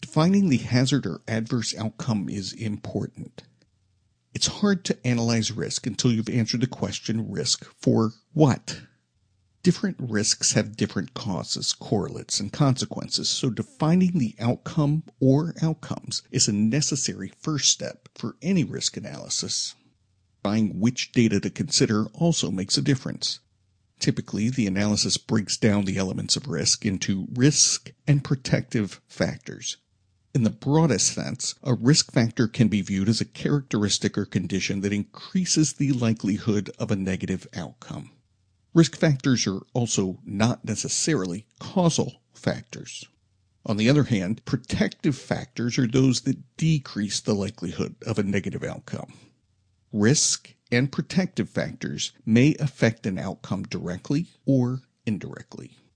Defining the hazard or adverse outcome is important. It's hard to analyze risk until you've answered the question, risk for what? Different risks have different causes, correlates, and consequences, so defining the outcome or outcomes is a necessary first step for any risk analysis. Defining which data to consider also makes a difference. Typically, the analysis breaks down the elements of risk into risk and protective factors. In the broadest sense, a risk factor can be viewed as a characteristic or condition that increases the likelihood of a negative outcome. Risk factors are also not necessarily causal factors. On the other hand, protective factors are those that decrease the likelihood of a negative outcome. Risk and protective factors may affect an outcome directly or indirectly.